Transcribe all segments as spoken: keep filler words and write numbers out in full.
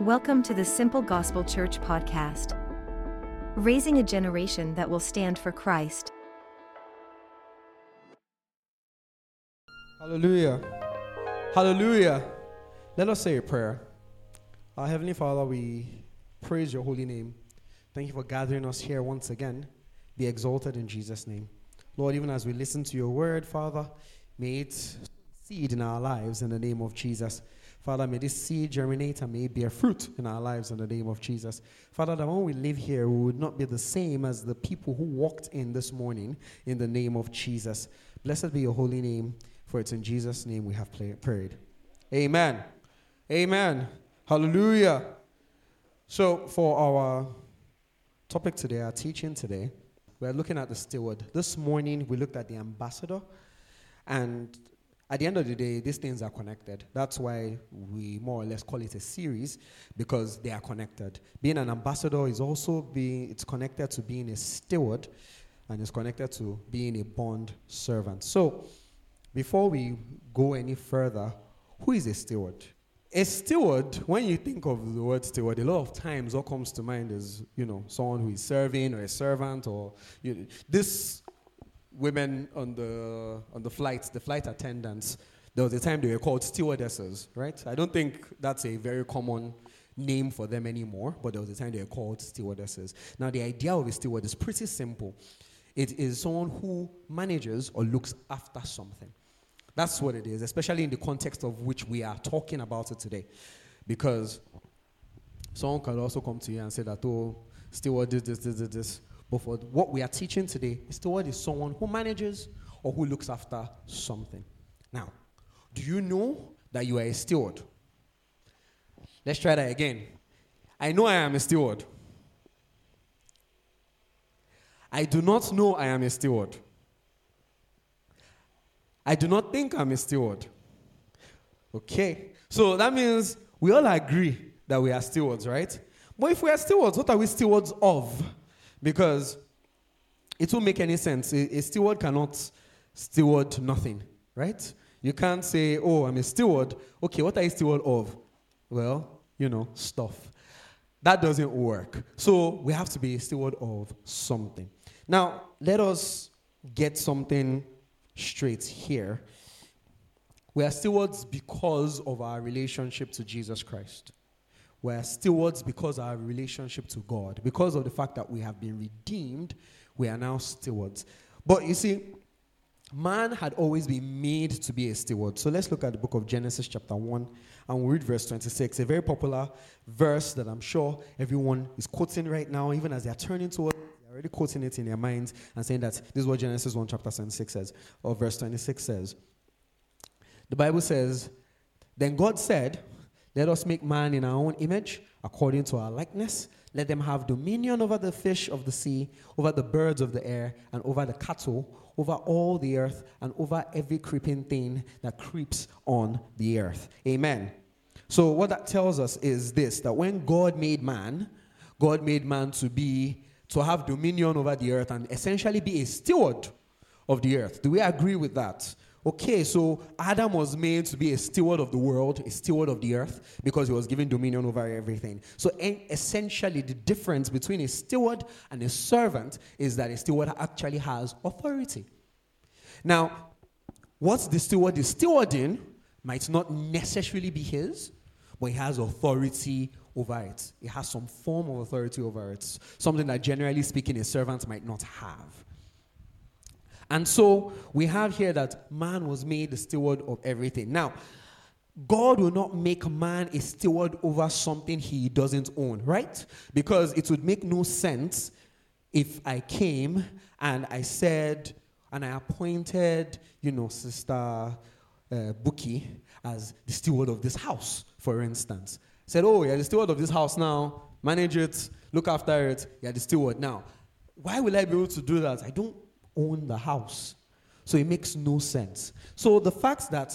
Welcome to the Simple Gospel Church podcast, raising a generation that will stand for Christ. Hallelujah. Hallelujah. Let us say a prayer. Our Heavenly Father, we praise your holy name. Thank you for gathering us here once again. Be exalted in Jesus' name. Lord, even as we listen to your word, Father, may it seed in our lives in the name of Jesus. Father, may this seed germinate and may it bear fruit in our lives in the name of Jesus. Father, that when we live here, we would not be the same as the people who walked in this morning in the name of Jesus. Blessed be your holy name, for it's in Jesus' name we have play- prayed. Amen. Amen. Hallelujah. So for our topic today, our teaching today, we're looking at the steward. This morning, we looked at the ambassador, and at the end of the day, these things are connected. That's why we more or less call it a series, because they are connected. Being an ambassador is also being, it's connected to being a steward, and it's connected to being a bond servant. So, before we go any further, who is a steward? A steward, when you think of the word steward, a lot of times what comes to mind is, you know, someone who is serving or a servant, or you know, this women on the on the flights, the flight attendants, there was a time they were called stewardesses, right? I don't think that's a very common name for them anymore, but there was a time they were called stewardesses. Now, the idea of a steward is pretty simple. It is someone who manages or looks after something. That's what it is, especially in the context of which we are talking about it today. Because someone can also come to you and say that, oh, steward this, this, this, this, this. But for what we are teaching today, a steward is someone who manages or who looks after something. Now, do you know that you are a steward? Let's try that again. I know I am a steward. I do not know I am a steward. I do not think I'm a steward. Okay, so that means we all agree that we are stewards, right? But if we are stewards, what are we stewards of? Because it won't make any sense. A, a steward cannot steward nothing, right? You can't say, oh, I'm a steward. Okay, what are you steward of? Well, you know, stuff. That doesn't work. So we have to be a steward of something. Now, let us get something straight here. We are stewards because of our relationship to Jesus Christ. We are stewards because of our relationship to God. Because of the fact that we have been redeemed, we are now stewards. But you see, man had always been made to be a steward. So let's look at the book of Genesis chapter one, and we'll read verse twenty-six, a very popular verse that I'm sure everyone is quoting right now, even as they are turning to it. They're already quoting it in their minds and saying that this is what Genesis one chapter twenty-six says, or verse twenty-six says. The Bible says, then God said, let us make man in our own image, according to our likeness. Let them have dominion over the fish of the sea, over the birds of the air, and over the cattle, over all the earth, and over every creeping thing that creeps on the earth. Amen. So what that tells us is this, that when God made man, God made man to be, to have dominion over the earth and essentially be a steward of the earth. Do we agree with that? Okay, so Adam was made to be a steward of the world, a steward of the earth, because he was given dominion over everything. So essentially, the difference between a steward and a servant is that a steward actually has authority. Now, what the steward is stewarding might not necessarily be his, but he has authority over it. He has some form of authority over it, something that generally speaking a servant might not have. And so we have here that man was made the steward of everything. Now, God will not make man a steward over something he doesn't own, right? Because it would make no sense if I came and I said, and I appointed, you know, Sister uh, Buki as the steward of this house, for instance. Said, oh, you're the steward of this house now. Manage it. Look after it. You're the steward. Now, why will I be able to do that? I don't own the house. So it makes no sense. So the fact that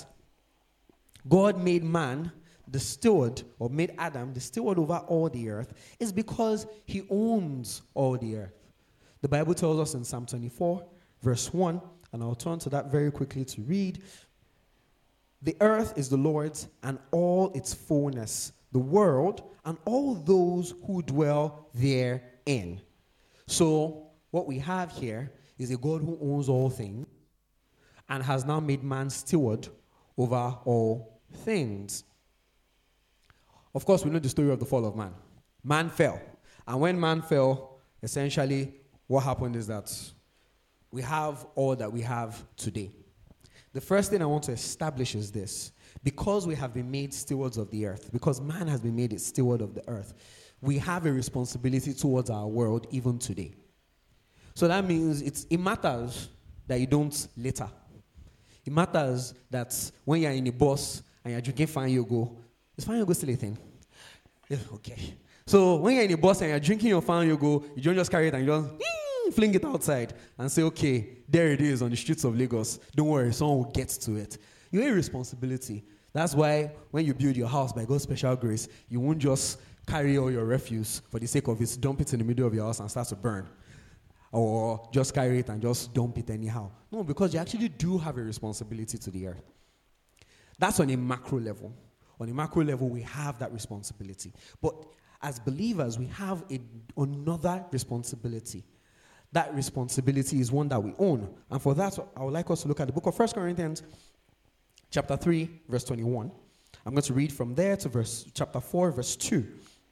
God made man the steward, or made Adam the steward over all the earth, is because he owns all the earth. The Bible tells us in Psalm twenty-four, verse one, and I'll turn to that very quickly to read. The earth is the Lord's and all its fullness, the the world, and all those who dwell therein. So, what we have here is a God who owns all things and has now made man steward over all things. Of course, we know the story of the fall of man. Man fell. And when man fell, essentially, what happened is that we have all that we have today. The first thing I want to establish is this. Because we have been made stewards of the earth, because man has been made a steward of the earth, we have a responsibility towards our world even today. So that means it's, it matters that you don't litter. It matters that when you're in a bus and you're drinking Fine Yogo, is Fine Yogo still a thing? Yeah, okay. So when you're in a bus and you're drinking your Fine Yogo, you don't just carry it and you just mm, fling it outside and say, okay, there it is on the streets of Lagos. Don't worry, someone will get to it. You have a responsibility. That's why when you build your house by God's special grace, you won't just carry all your refuse for the sake of it, dump it in the middle of your house and start to burn. Or just carry it and just dump it anyhow. No, because you actually do have a responsibility to the earth. That's on a macro level. On a macro level, we have that responsibility. But as believers, we have a, another responsibility. That responsibility is one that we own. And for that, I would like us to look at the book of First Corinthians, chapter three, verse twenty-one. I'm going to read from there to verse chapter four, verse two.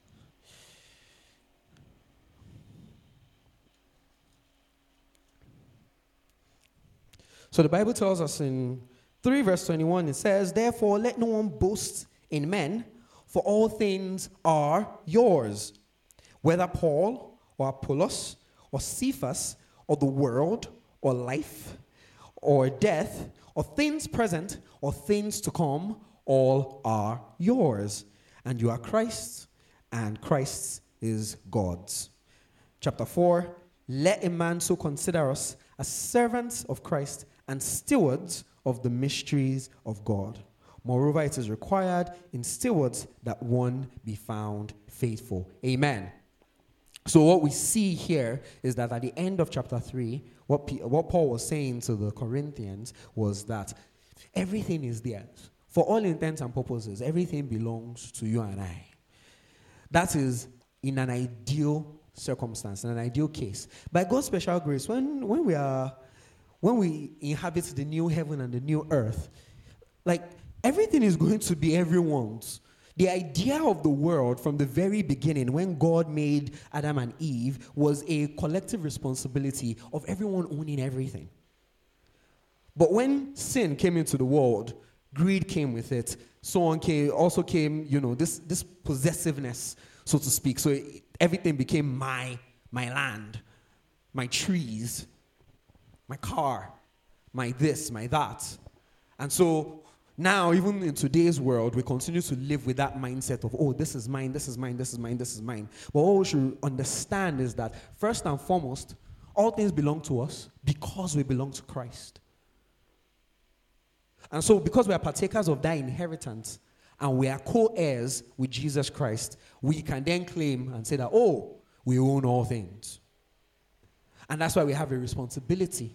So the Bible tells us in three, verse twenty-one, it says, therefore let no one boast in men, for all things are yours. Whether Paul or Apollos or Cephas or the world or life or death or things present or things to come, all are yours. And you are Christ's, and Christ's is God's. Chapter four, let a man so consider us as servants of Christ and stewards of the mysteries of God. Moreover, it is required in stewards that one be found faithful. Amen. So what we see here is that at the end of chapter three, what, P- what Paul was saying to the Corinthians was that everything is theirs. For all intents and purposes, everything belongs to you and I. That is in an ideal circumstance, in an ideal case. By God's special grace, when, when we are... When we inhabit the new heaven and the new earth, like everything is going to be everyone's. The idea of the world from the very beginning, when God made Adam and Eve, was a collective responsibility of everyone owning everything. But when sin came into the world, greed came with it. So on came, also came, you know, this, this possessiveness, so to speak. So it, everything became my, my land, my trees, my car, my this, my that. And so now, even in today's world, we continue to live with that mindset of, oh, this is mine, this is mine, this is mine, this is mine. But what we should understand is that, first and foremost, all things belong to us because we belong to Christ. And so, because we are partakers of that inheritance, and we are co-heirs with Jesus Christ, we can then claim and say that, oh, we own all things. And that's why we have a responsibility.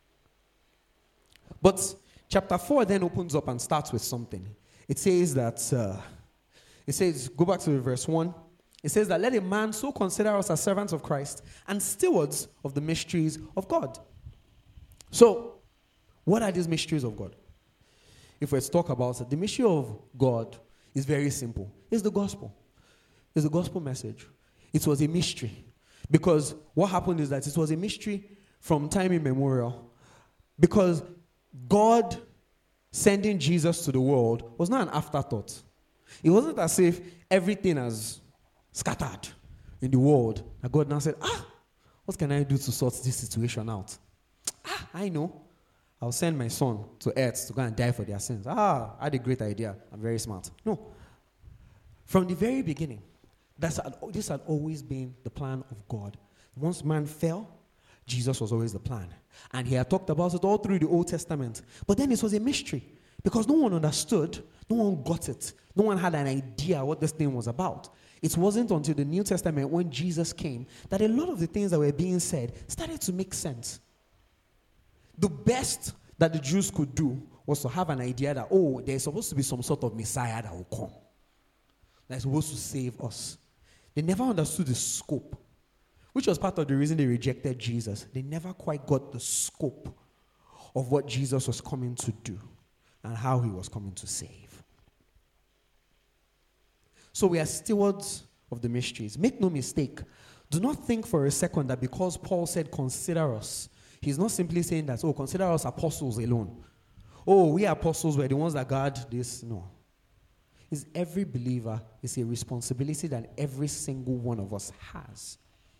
But chapter four then opens up and starts with something. It says that, uh, it says, go back to verse one. It says that let a man so consider us as servants of Christ and stewards of the mysteries of God. So, what are these mysteries of God? If we're to talk about it, the mystery of God is very simple. It's the gospel. It's the gospel message. It was a mystery. Because what happened is that it was a mystery from time immemorial. Because God sending Jesus to the world was not an afterthought. It wasn't as if everything has scattered in the world. And God now said, ah, what can I do to sort this situation out? Ah, I know. I'll send my son to earth to go and die for their sins. Ah, I had a great idea. I'm very smart. No. From the very beginning, That's, this had always been the plan of God. Once man fell, Jesus was always the plan. And he had talked about it all through the Old Testament. But then it was a mystery because no one understood, no one got it. No one had an idea what this thing was about. It wasn't until the New Testament when Jesus came that a lot of the things that were being said started to make sense. The best that the Jews could do was to have an idea that, oh, there's supposed to be some sort of Messiah that will come. that's supposed to save us. They never understood the scope, which was part of the reason they rejected Jesus. They never quite got the scope of what Jesus was coming to do and how he was coming to save. So we are stewards of the mysteries. Make no mistake. Do not think for a second that because Paul said, consider us, he's not simply saying that, oh, consider us apostles alone. Oh, we apostles were the ones that guard this. No. It's every believer. It's a responsibility that every single one of us has.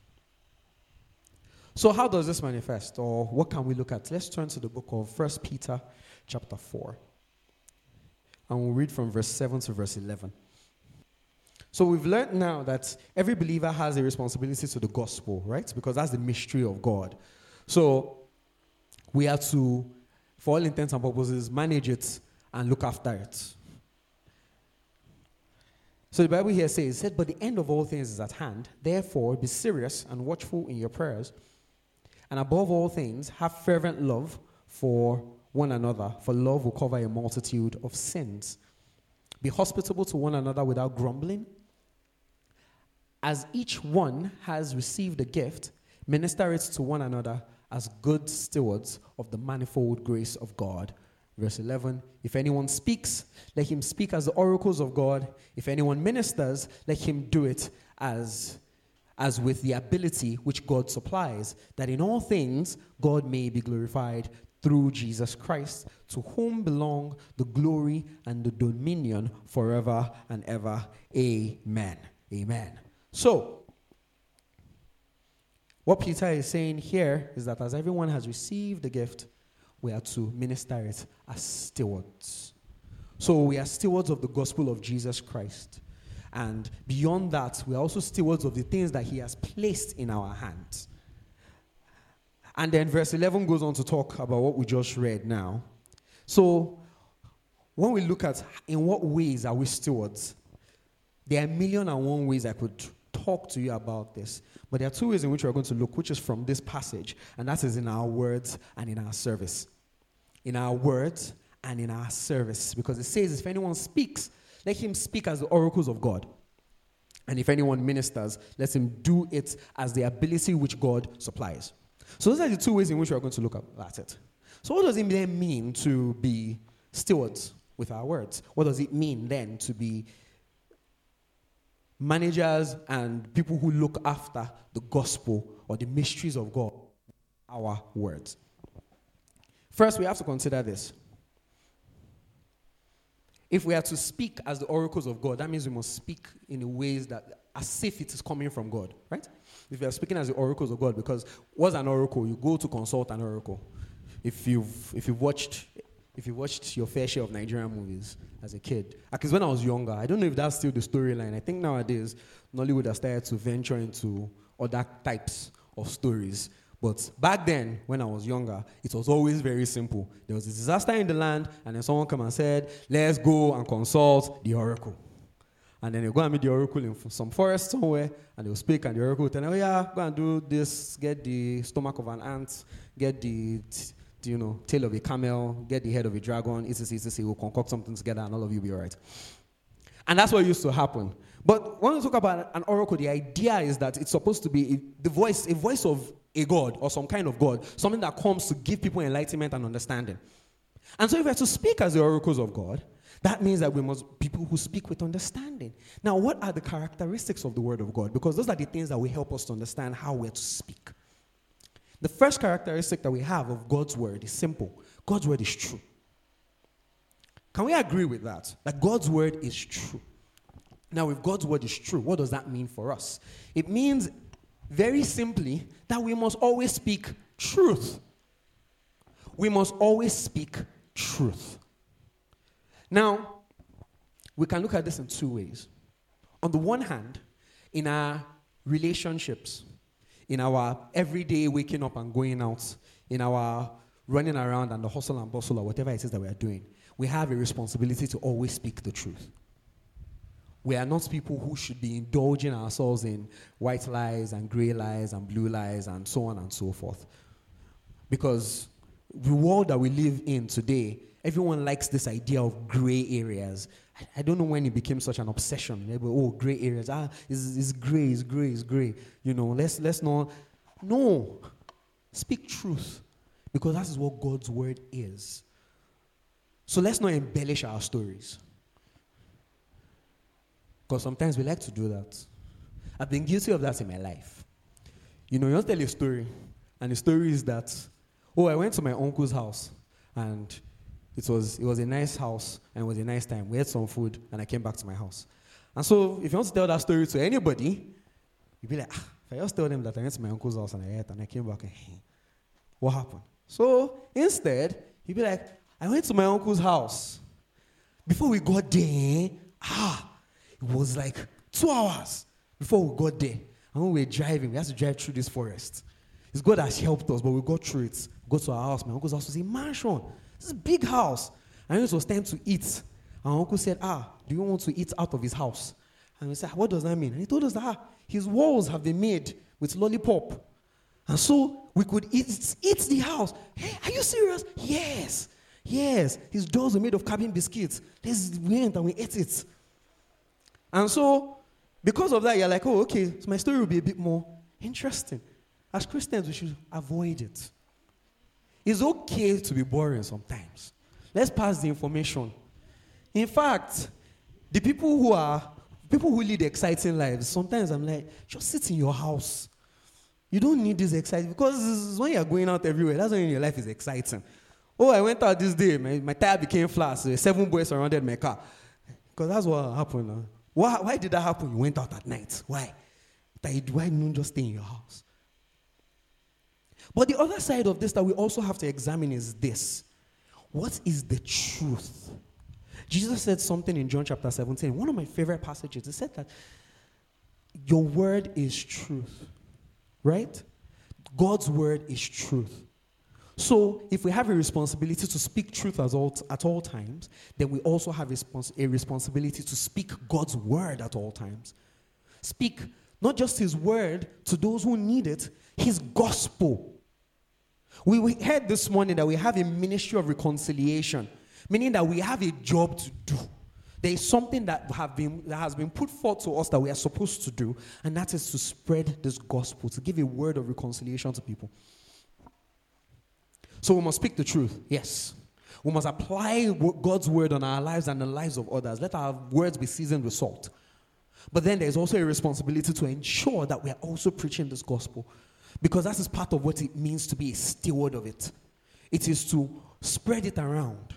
So how does this manifest? Or what can we look at? Let's turn to the book of First Peter chapter four. And we'll read from verse seven to verse eleven. So we've learned now that every believer has a responsibility to the gospel, right? Because that's the mystery of God. So we have to, for all intents and purposes, manage it and look after it. So the Bible here says, it said, but the end of all things is at hand. Therefore, be serious and watchful in your prayers. And above all things, have fervent love for one another, for love will cover a multitude of sins. Be hospitable to one another without grumbling. As each one has received a gift, minister it to one another as good stewards of the manifold grace of God. Verse eleven, if anyone speaks, let him speak as the oracles of God. If anyone ministers, let him do it as, as with the ability which God supplies, that in all things God may be glorified through Jesus Christ, to whom belong the glory and the dominion forever and ever. Amen. Amen. So, what Peter is saying here is that as everyone has received the gift, we are to minister it as stewards. So we are stewards of the gospel of Jesus Christ. And beyond that, we are also stewards of the things that he has placed in our hands. And then verse eleven goes on to talk about what we just read now. So when we look at in what ways are we stewards, there are a million and one ways I could talk to you about this. But there are two ways in which we're going to look, which is from this passage, and that is in our words and in our service. In our words and in our service. Because it says, if anyone speaks, let him speak as the oracles of God. And if anyone ministers, let him do it as the ability which God supplies. So those are the two ways in which we're going to look at it. So what does it then mean to be stewards with our words? What does it mean then to be managers and people who look after the gospel or the mysteries of God, our words? First, we have to consider this. If we are to speak as the oracles of God, that means we must speak in ways that, as if it is coming from God, right? If we are speaking as the oracles of God, because what's an oracle? You go to consult an oracle. If you've if you've watched if you watched your fair share of Nigerian movies as a kid, because when I was younger, I don't know if that's still the storyline. I think nowadays Nollywood has started to venture into other types of stories. But back then, when I was younger, it was always very simple. There was a disaster in the land, and then someone came and said, let's go and consult the oracle. And then they go and meet the oracle in some forest somewhere, and they'll speak, and the oracle will tell them, oh yeah, go and do this, get the stomach of an ant, get the, the you know, tail of a camel, get the head of a dragon, et cetera, et cetera. We'll concoct something together, and all of you will be all right. And that's what used to happen. But when we talk about an oracle, the idea is that it's supposed to be the voice, a voice of a God or some kind of God, something that comes to give people enlightenment and understanding. And so if we are to speak as the oracles of God, that means that we must be people who speak with understanding. Now, what are the characteristics of the word of God? Because those are the things that will help us to understand how we're to speak. The first characteristic that we have of God's word is simple. God's word is true. Can we agree with that? That God's word is true. Now, if God's word is true, what does that mean for us? It means, very simply, that we must always speak truth. We must always speak truth. Now, we can look at this in two ways. On the one hand, in our relationships, in our everyday waking up and going out, in our running around and the hustle and bustle or whatever it is that we are doing, we have a responsibility to always speak the truth. We are not people who should be indulging ourselves in white lies and gray lies and blue lies and so on and so forth. Because the world that we live in today, everyone likes this idea of gray areas. I, I don't know when it became such an obsession. They go, oh, gray areas. Ah, it's, it's gray, it's gray, it's gray. You know, let's, let's not. No. Speak truth. Because that is what God's word is. So let's not embellish our stories. Because sometimes we like to do that. I've been guilty of that in my life. You know, you want to tell a story, and the story is that, oh, I went to my uncle's house, and it was it was a nice house, and it was a nice time. We had some food, and I came back to my house. And so, if you want to tell that story to anybody, you'd be like, ah, if I just tell them that I went to my uncle's house and I ate, and I came back, and hey, what happened? So, instead, you'd be like, I went to my uncle's house. Before we got there, ah, it was like two hours before we got there. And when we were driving, we had to drive through this forest. It's God has helped us, but we got through it. We got to our house. My uncle's house was a mansion. This is a big house. And it was time to eat. And our uncle said, ah, do you want to eat out of his house? And we said, what does that mean? And he told us that ah, his walls have been made with lollipop. And so we could eat, eat the house. Hey, are you serious? Yes. Yes. His doors were made of cabin biscuits. This we went and we ate it. And so, because of that, you're like, oh, okay, so my story will be a bit more interesting. As Christians, we should avoid it. It's okay to be boring sometimes. Let's pass the information. In fact, the people who are, people who lead exciting lives, sometimes I'm like, just sit in your house. You don't need this exciting, because this is when you're going out everywhere, that's when your life is exciting. Oh, I went out this day, my, my tire became flat, so seven boys surrounded my car. Because that's what happened. Huh? Why, why did that happen? You went out at night. Why? Why don't you just stay in your house? But the other side of this that we also have to examine is this. What is the truth? Jesus said something in John chapter seventeen, one of my favorite passages. He said that your word is truth, right? God's word is truth. So if we have a responsibility to speak truth at all, at all times, then we also have respons- a responsibility to speak God's word at all times. Speak not just his word to those who need it, his gospel. We, we heard this morning that we have a ministry of reconciliation, meaning that we have a job to do. There is something that, have been, that has been put forth to us that we are supposed to do, and that is to spread this gospel, to give a word of reconciliation to people. So we must speak the truth, yes. We must apply God's word on our lives and the lives of others. Let our words be seasoned with salt. But then there's also a responsibility to ensure that we are also preaching this gospel, because that is part of what it means to be a steward of it. It is to spread it around.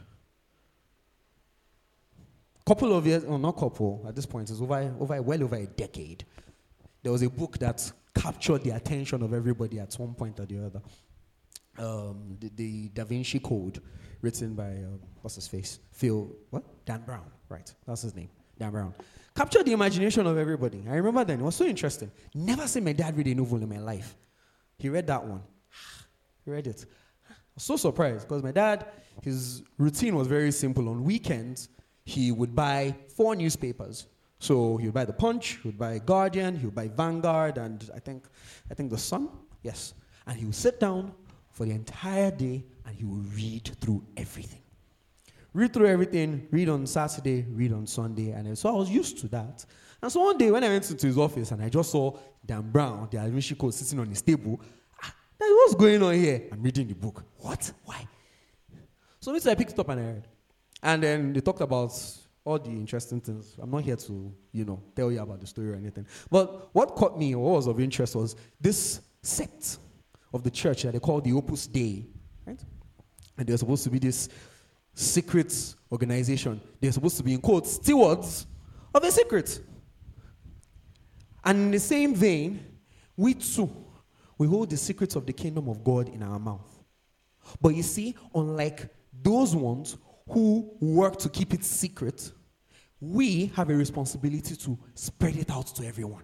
Couple of years, or not couple, at this point, it's over, over well over a decade. There was a book that captured the attention of everybody at one point or the other. Um, the, the Da Vinci Code, written by, um, what's his face? Phil, what? Dan Brown, right, that's his name, Dan Brown. Captured the imagination of everybody. I remember then, it was so interesting. Never seen my dad read a novel in my life. He read that one. He read it. I was so surprised, because my dad, his routine was very simple. On weekends, he would buy four newspapers. So he would buy The Punch, he would buy Guardian, he would buy Vanguard, and I think, I think The Sun, yes. And he would sit down for the entire day, and he will read through everything. Read through everything, read on Saturday, read on Sunday, and so I was used to that. And so one day when I went into his office and I just saw Dan Brown, the Da Vinci Code, sitting on his table, ah, what's going on here? I'm reading the book. What? Why? So I picked it up and I read. And then they talked about all the interesting things. I'm not here to, you know, tell you about the story or anything. But what caught me, or what was of interest, was this sect of the church that they call the Opus Dei, right? And they're supposed to be this secret organization. They're supposed to be, in quotes, stewards of a secret. And in the same vein, we too, we hold the secrets of the kingdom of God in our mouth. But you see, unlike those ones who work to keep it secret, we have a responsibility to spread it out to everyone.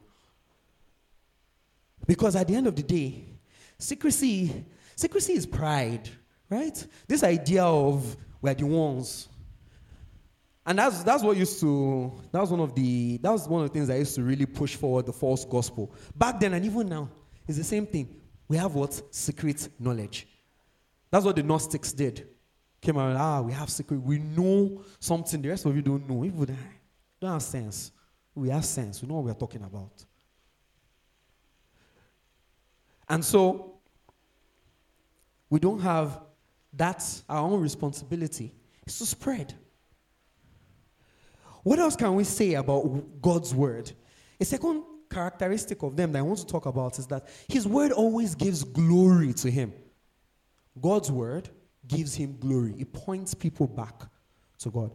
Because at the end of the day, Secrecy, secrecy is pride, right? This idea of we're the ones. And that's that's what used to, that was one of the, that was one of the things that used to really push forward the false gospel. Back then and even now, it's the same thing. We have what? Secret knowledge. That's what the Gnostics did. came out, ah, we have secret. We know something. The rest of you don't know. If we don't have sense, we have sense. We know what we're talking about. And so, we don't have, that's our own responsibility. It's to spread. What else can we say about God's word? A second characteristic of them that I want to talk about is that his word always gives glory to him. God's word gives him glory. It points people back to God.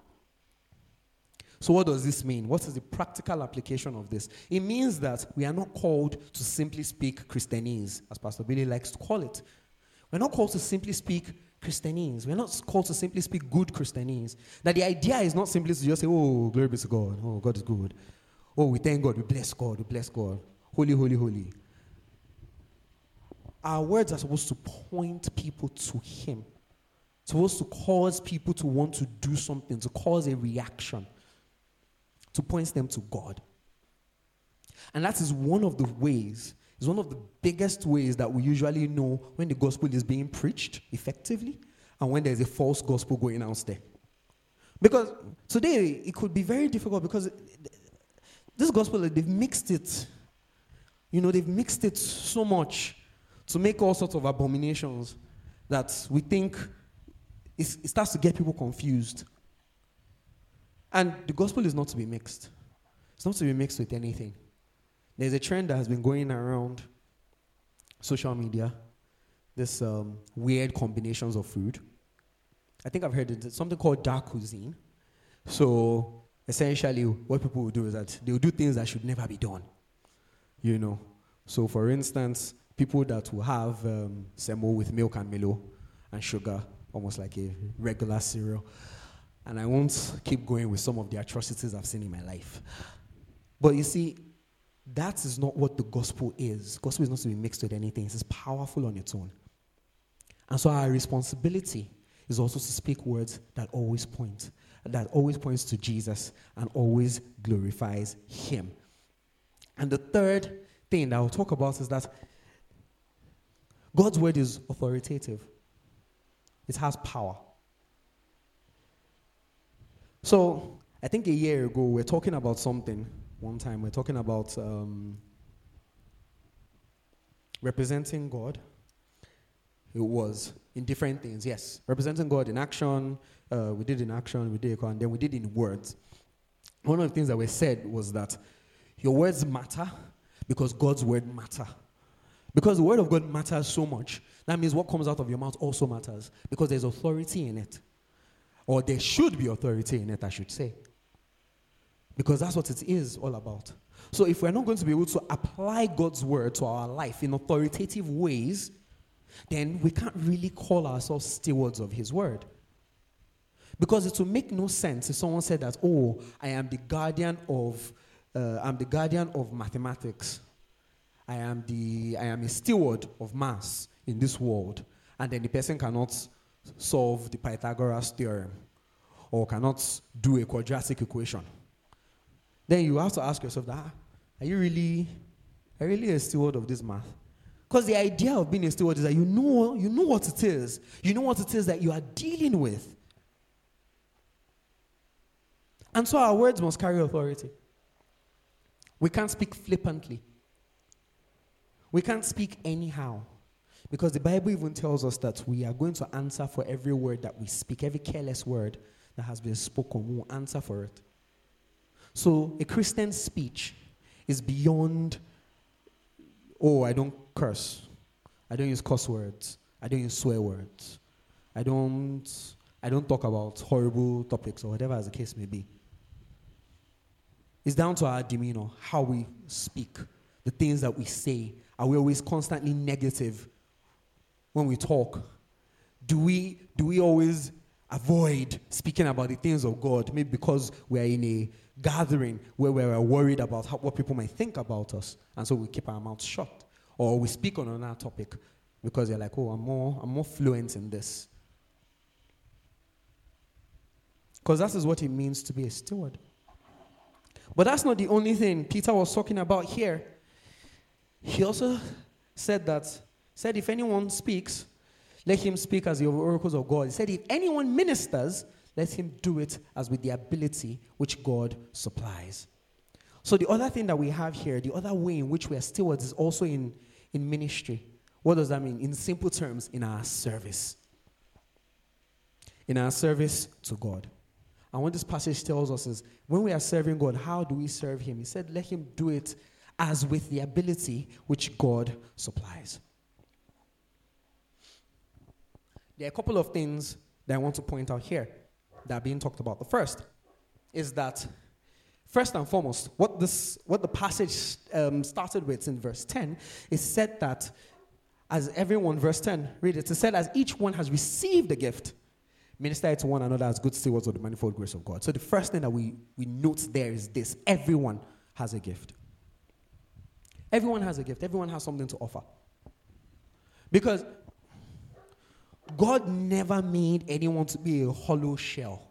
So what does this mean? What is the practical application of this? It means that we are not called to simply speak Christianese, as Pastor Billy likes to call it. We're not called to simply speak Christianese. We're not called to simply speak good Christianese. That the idea is not simply to just say, oh, glory be to God. Oh, God is good. Oh, we thank God. We bless God. We bless God. Holy, holy, holy. Our words are supposed to point people to him. Supposed to cause people to want to do something, to cause a reaction, to point them to God. And that is one of the ways, is one of the biggest ways that we usually know when the gospel is being preached effectively and when there's a false gospel going out there. Because today it could be very difficult because this gospel, they've mixed it. You know, they've mixed it so much to make all sorts of abominations that we think it starts to get people confused. And the gospel is not to be mixed. It's not to be mixed with anything. There's a trend that has been going around social media, this um, weird combinations of food. I think I've heard it, it's something called dark cuisine. So essentially what people will do is that they will do things that should never be done. You know. So for instance, people that will have um, semo with milk and Milo and sugar, almost like a regular cereal. And I won't keep going with some of the atrocities I've seen in my life. But you see, that is not what the gospel is. Gospel is not to be mixed with anything. It's powerful on its own. And so our responsibility is also to speak words that always point, that always points to Jesus and always glorifies him. And the third thing that I'll talk about is that God's word is authoritative. It has power. So, I think a year ago, we were talking about something. One time, we we're talking about um, representing God. It was in different things, yes. Representing God in action. Uh, we did in action, we did, and then we did in words. One of the things that we said was that your words matter because God's word matter. Because the word of God matters so much, that means what comes out of your mouth also matters because there's authority in it. Or there should be authority in it, I should say. Because that's what it is all about. So if we're not going to be able to apply God's word to our life in authoritative ways, then we can't really call ourselves stewards of his word. Because it will make no sense if someone said that, oh, I am the guardian of, uh, I'm the guardian of mathematics. I am the, I am a steward of maths in this world. And then the person cannot solve the Pythagoras theorem or cannot do a quadratic equation. Then you have to ask yourself, that, are you really, are you really a steward of this math? Because the idea of being a steward is that you know, you know what it is. You know what it is that you are dealing with. And so our words must carry authority. We can't speak flippantly. We can't speak anyhow. Because the Bible even tells us that we are going to answer for every word that we speak, every careless word that has been spoken, we will answer for it. So a Christian speech is beyond, oh, I don't curse. I don't use curse words. I don't use swear words. I don't, I don't talk about horrible topics or whatever as the case may be. It's down to our demeanor, how we speak, the things that we say. Are we always constantly negative when we talk? Do we, do we always avoid speaking about the things of God, maybe because we're in a gathering where we're worried about how, what people might think about us, and so we keep our mouths shut? Or we speak on another topic because you're like, oh, I'm more, I'm more fluent in this. Because that is what it means to be a steward. But that's not the only thing Peter was talking about here. He also said that, said if anyone speaks, Let him speak as the oracles of God. He said, if anyone ministers, let him do it as with the ability which God supplies. So the other thing that we have here, the other way in which we are stewards is also in, in ministry. What does that mean? In simple terms, in our service. In our service to God. And what this passage tells us is, when we are serving God, how do we serve him? He said, let him do it as with the ability which God supplies. There are a couple of things that I want to point out here that are being talked about. The first is that, first and foremost, what this, what the passage um, started with in verse ten is said that as everyone, verse ten, read it, it said, as each one has received a gift, minister it to one another as good stewards of the manifold grace of God. So the first thing that we, we note there is this: everyone has a gift. Everyone has a gift. Everyone has something to offer. Because God never made anyone to be a hollow shell.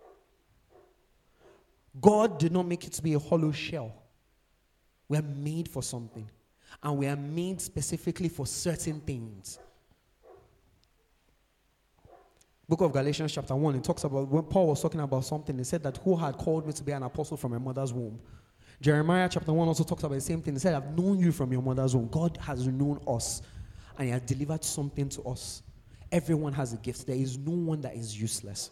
God did not make it to be a hollow shell. We are made for something. And we are made specifically for certain things. Book of Galatians chapter one, it talks about, when Paul was talking about something, he said that who had called me to be an apostle from my mother's womb. Jeremiah chapter one also talks about the same thing. He said, I've known you from your mother's womb. God has known us, and he has delivered something to us. Everyone has a gift. There is no one that is useless.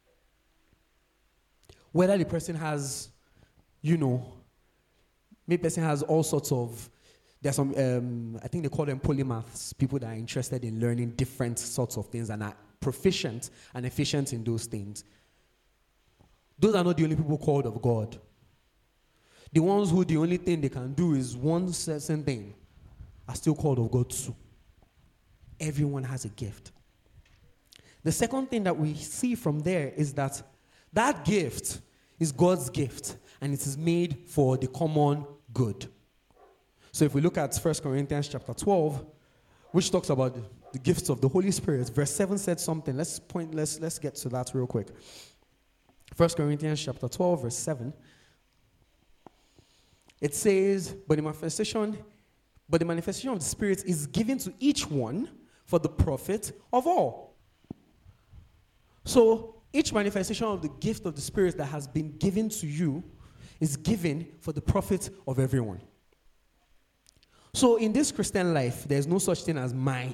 Whether the person has, you know, maybe person has all sorts of, there's some, um, I think they call them polymaths, people that are interested in learning different sorts of things and are proficient and efficient in those things. Those are not the only people called of God. The ones who the only thing they can do is one certain thing are still called of God too. Everyone has a gift. The second thing that we see from there is that that gift is God's gift, and it is made for the common good. So if we look at First Corinthians chapter twelve, which talks about the gifts of the Holy Spirit, verse seven said something. Let's point, let's, let's get to that real quick. First Corinthians chapter twelve, verse seven. It says, but the manifestation, but the manifestation of the Spirit is given to each one for the profit of all. So each manifestation of the gift of the Spirit that has been given to you is given for the profit of everyone. So in this Christian life, there's no such thing as my.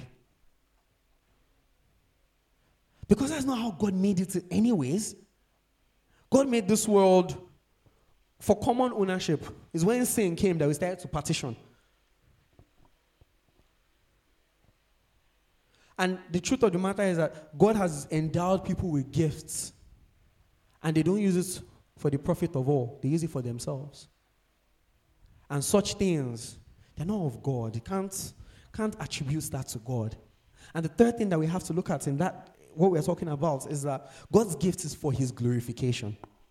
Because that's not how God made it anyways. God made this world for common ownership. It's when sin came that we started to partition. And the truth of the matter is that God has endowed people with gifts, and they don't use it for the profit of all. They use it for themselves. And such things, they're not of God. You can't, can't attribute that to God. And the third thing that we have to look at in that, what we're talking about, is that God's gift is for his glorification.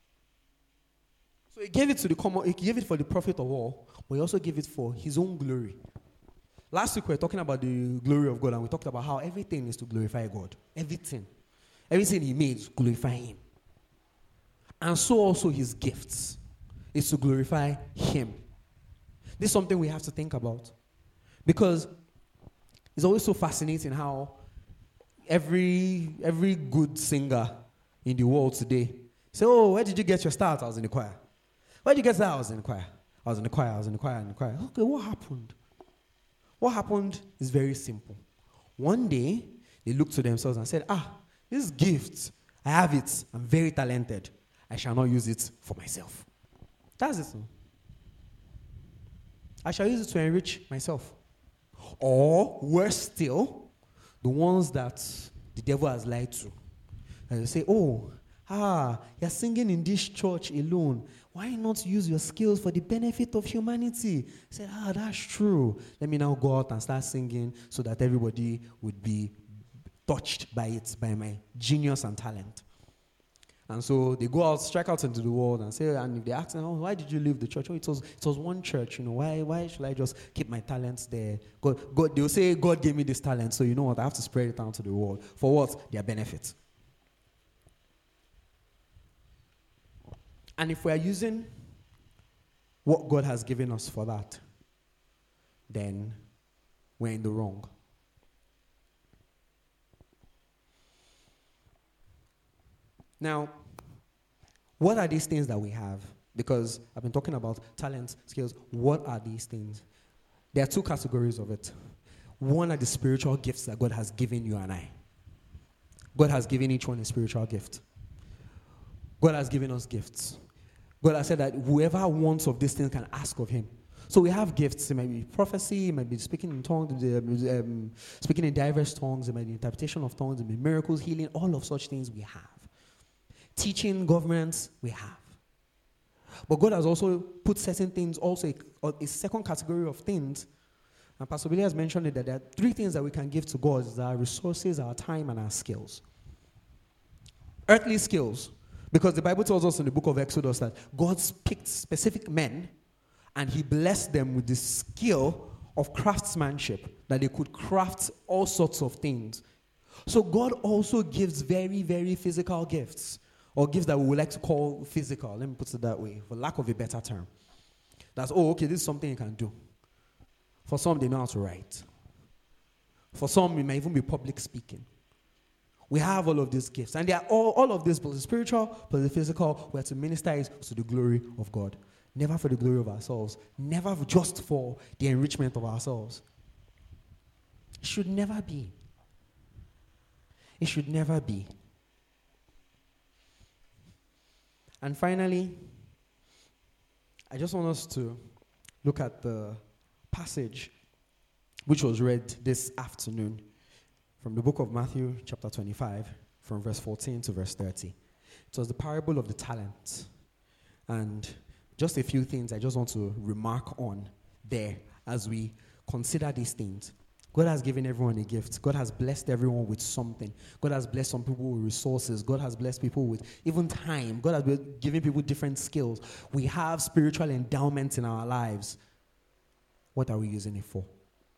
So he gave it to the common, he gave it for the profit of all, but he also gave it for his own glory. Last week we were talking about the glory of God, and we talked about how everything is to glorify God. Everything. Everything he made is to glorify him. And so also his gifts is to glorify him. This is something we have to think about. Because it's always so fascinating how every, every good singer in the world today say, oh, where did you get your start? I was in the choir. Where did you get that? I was in the choir. I was in the choir, I was in the choir, in the choir. Okay, what happened? What happened is very simple. One day, they looked to themselves and said, ah, this gift, I have it. I'm very talented. I shall not use it for myself. That's it. I shall use it to enrich myself. Or, worse still, the ones that the devil has lied to. And they say, oh, ah, you're singing in this church alone. Why not use your skills for the benefit of humanity? I said, ah, that's true. Let me now go out and start singing so that everybody would be touched by it, by my genius and talent. And so they go out, strike out into the world and say, and if they ask them, oh, why did you leave the church? Oh, it was, it was one church, you know, why, why should I just keep my talents there? God, God, they'll say, God gave me this talent, so you know what, I have to spread it out to the world. For what? Their benefit. And if we are using what God has given us for that, then we're in the wrong. Now, what are these things that we have? Because I've been talking about talents, skills. What are these things? There are two categories of it. One are the spiritual gifts that God has given you and I. God has given each one a spiritual gift. God has given us gifts. God has said that whoever wants of these things can ask of him. So we have gifts. It might be prophecy, it might be speaking in tongues, um, speaking in diverse tongues, it might be interpretation of tongues, it might be miracles, healing, all of such things we have. Teaching, governance, we have. But God has also put certain things, also a, a second category of things. And Pastor Billy has mentioned it, that there are three things that we can give to God: is our resources, our time, and our skills. Earthly skills, because the Bible tells us in the book of Exodus that God picked specific men and he blessed them with the skill of craftsmanship, that they could craft all sorts of things. So God also gives very, very physical gifts, or gifts that we would like to call physical. Let me put it that way, for lack of a better term. That's, oh, okay, this is something you can do. For some, they know how to write. For some, it may even be public speaking. We have all of these gifts. And they are all, all of this, both the spiritual, but the physical, we are to minister is to the glory of God. Never for the glory of ourselves. Never just for the enrichment of ourselves. It should never be. It should never be. And finally, I just want us to look at the passage which was read this afternoon from the book of Matthew, chapter twenty-five, from verse fourteen to verse thirty. It was the parable of the talents. And just a few things I just want to remark on there as we consider these things. God has given everyone a gift. God has blessed everyone with something. God has blessed some people with resources. God has blessed people with even time. God has given people different skills. We have spiritual endowments in our lives. What are we using it for?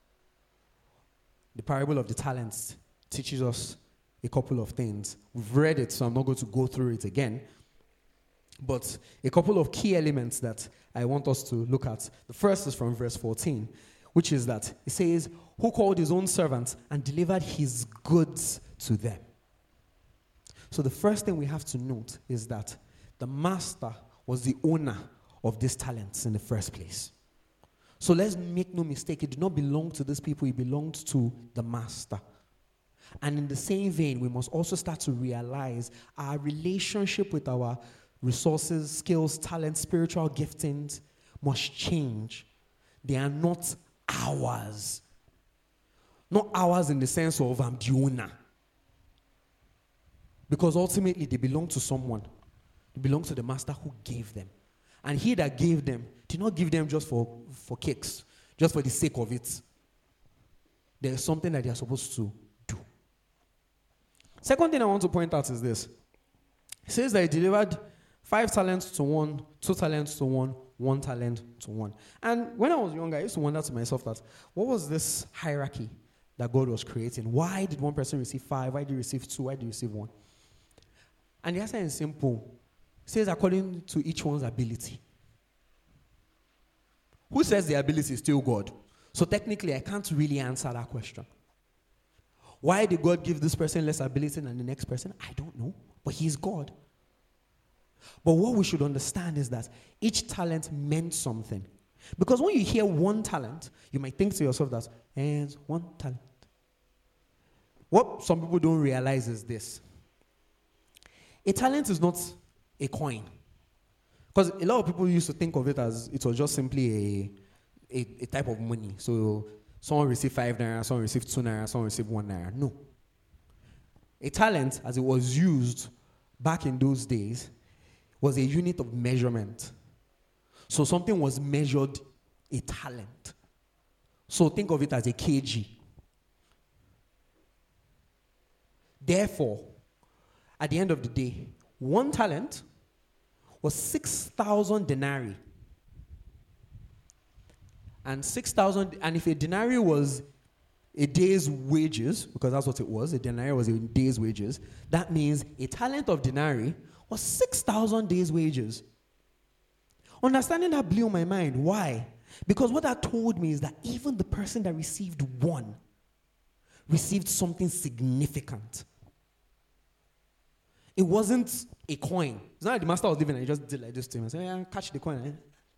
The parable of the talents teaches us a couple of things. We've read it, so I'm not going to go through it again. But a couple of key elements that I want us to look at. The first is from verse fourteen, which is that it says, who called his own servants and delivered his goods to them. So the first thing we have to note is that the master was the owner of these talents in the first place. So let's make no mistake, it did not belong to these people, it belonged to the master. And in the same vein, we must also start to realize our relationship with our resources, skills, talents, spiritual giftings must change. They are not ours. Not ours in the sense of I'm the owner. Because ultimately they belong to someone. They belong to the master who gave them. And he that gave them did not give them just for, for kicks, just for the sake of it. There is something that they are supposed to do. Second thing I want to point out is this. It says that he delivered five talents to one, two talents to one, one talent to one. And when I was younger, I used to wonder to myself that, what was this hierarchy that God was creating? Why did one person receive five? Why did he receive two? Why did he receive one? And the answer is simple. It says according to each one's ability. Who says the ability is still God? So technically, I can't really answer that question. Why did God give this person less ability than the next person? I don't know. But he's God. But what we should understand is that each talent meant something. Because when you hear one talent, you might think to yourself that, and one talent. What some people don't realize is this. A talent is not a coin. Because a lot of people used to think of it as it was just simply a, a, a type of money. So someone received five naira, someone received two naira, someone received one naira. No. A talent, as it was used back in those days, was a unit of measurement. So something was measured a talent. So think of it as a kg. Therefore, at the end of the day, one talent was six thousand denarii. And six thousand, and if a denarii was a day's wages, because that's what it was, a denarii was a day's wages, that means a talent of denarii was six thousand days' wages. Understanding that blew my mind. Why? Because what that told me is that even the person that received one received something significant. It wasn't a coin. It's not like the master was leaving and he just did like this to him and said, yeah, catch the coin. Eh?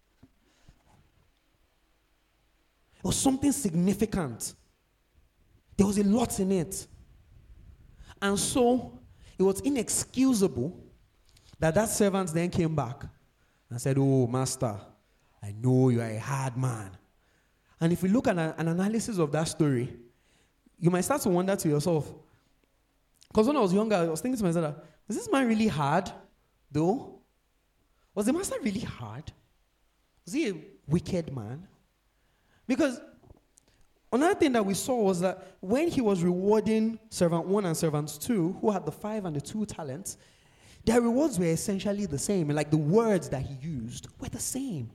It was something significant. There was a lot in it. And so, it was inexcusable that that servant then came back and said, oh, master, I know you are a hard man. And if we look at an, an analysis of that story, you might start to wonder to yourself, because when I was younger, I was thinking to myself, is this man really hard, though? Was the master really hard? Was he a wicked man? Because another thing that we saw was that when he was rewarding servant one and servant two, who had the five and the two talents, their rewards were essentially the same. And like the words that he used were the same.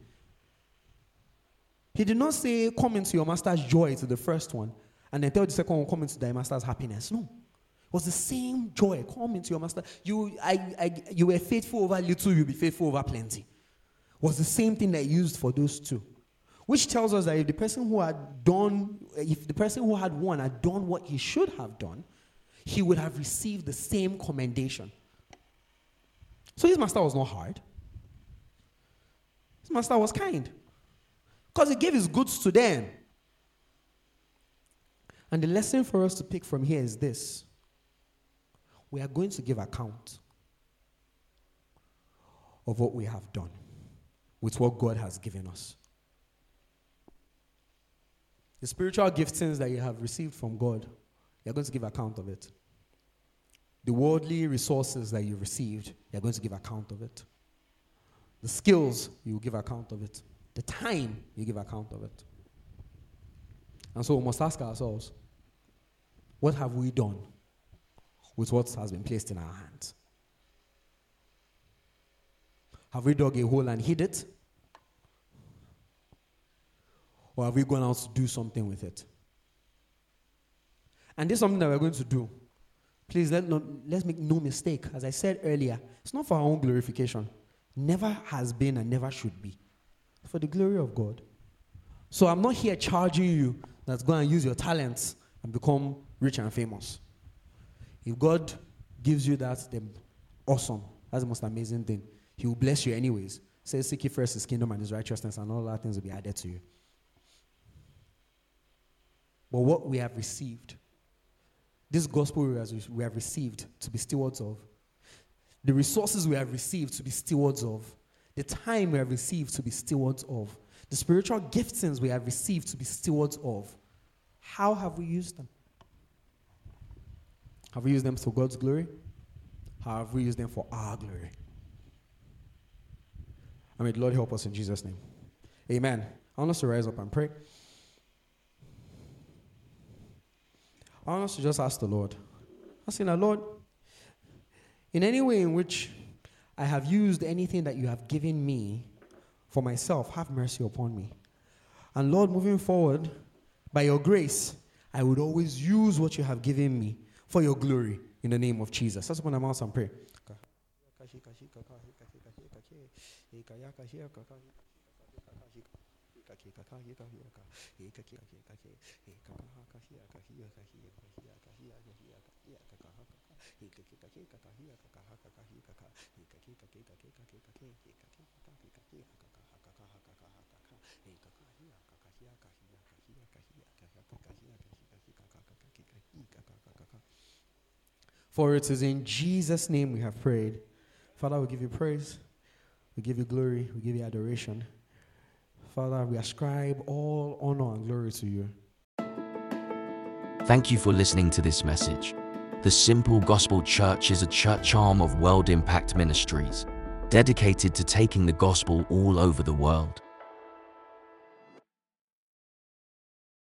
He did not say, come into your master's joy to the first one, and then tell the second one, come into thy master's happiness. No. It was the same joy. Come into your master. You, I, I, you were faithful over little, you'll be faithful over plenty. It was the same thing that he used for those two. Which tells us that if the person who had done, if the person who had won had done what he should have done, he would have received the same commendation. So his master was not hard. His master was kind. Because he gave his goods to them. And the lesson for us to pick from here is this. We are going to give account of what we have done with what God has given us. The spiritual giftings that you have received from God, you're going to give account of it. The worldly resources that you've received, you're going to give account of it. The skills, you will give account of it. The time, you give account of it. And so we must ask ourselves, what have we done with what has been placed in our hands? Have we dug a hole and hid it? Or have we gone out to do something with it? And this is something that we're going to do. Please, let not, let's make no mistake. As I said earlier, it's not for our own glorification. Never has been and never should be. It's for the glory of God. So I'm not here charging you that's going to use your talents and become rich and famous. If God gives you that, then awesome. That's the most amazing thing. He will bless you anyways. Say, seek ye first his kingdom and his righteousness, and all other things will be added to you. But what we have received, this gospel we have received to be stewards of, the resources we have received to be stewards of, the time we have received to be stewards of, the spiritual giftings we have received to be stewards of, how have we used them? Have we used them for God's glory? How have we used them for our glory? I may the Lord help us in Jesus' name. Amen. I want us to rise up and pray. I want us to just ask the Lord. I say, now, Lord, in any way in which I have used anything that you have given me for myself, have mercy upon me. And Lord, moving forward, by your grace, I would always use what you have given me for your glory in the name of Jesus. Let's open our mouths and pray. For it is in Jesus' name we have prayed. Father, we give you praise. We give you glory. We give you adoration. Father, we ascribe all honor and glory to you. Thank you for listening to this message. The Simple Gospel Church is a church arm of World Impact Ministries, dedicated to taking the gospel all over the world.